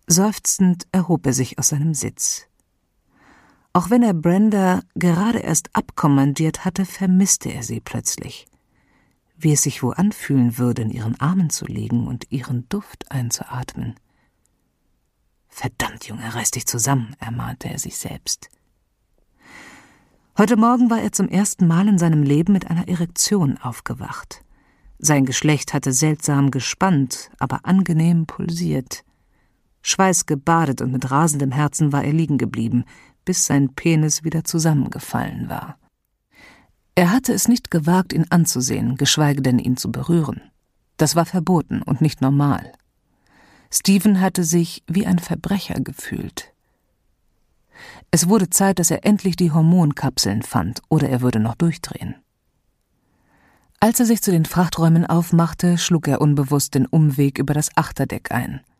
Seufzend erhob er sich aus seinem Sitz. Auch wenn er Brenda gerade erst abkommandiert hatte, vermisste er sie plötzlich. Wie es sich wohl anfühlen würde, in ihren Armen zu liegen und ihren Duft einzuatmen. »Verdammt, Junge, reiß dich zusammen«, ermahnte er sich selbst. Heute Morgen war er zum ersten Mal in seinem Leben mit einer Erektion aufgewacht. Sein Geschlecht hatte seltsam gespannt, aber angenehm pulsiert. Schweißgebadet und mit rasendem Herzen war er liegen geblieben, bis sein Penis wieder zusammengefallen war. Er hatte es nicht gewagt, ihn anzusehen, geschweige denn ihn zu berühren. Das war verboten und nicht normal. Stephen hatte sich wie ein Verbrecher gefühlt. Es wurde Zeit, dass er endlich die Hormonkapseln fand, oder er würde noch durchdrehen. Als er sich zu den Frachträumen aufmachte, schlug er unbewusst den Umweg über das Achterdeck ein.